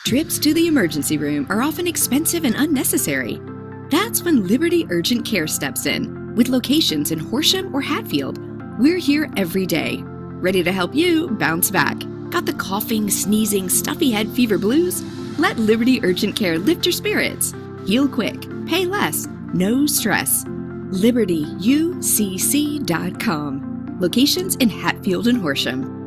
Trips to the emergency room are often expensive and unnecessary. That's when Liberty Urgent Care steps in. With locations in Horsham or Hatfield, we're here every day, ready to help you bounce back. Got the coughing, sneezing, stuffy head fever blues? Let Liberty Urgent Care lift your spirits. Heal quick, pay less, no stress. LibertyUCC.com. Locations in Hatfield and Horsham.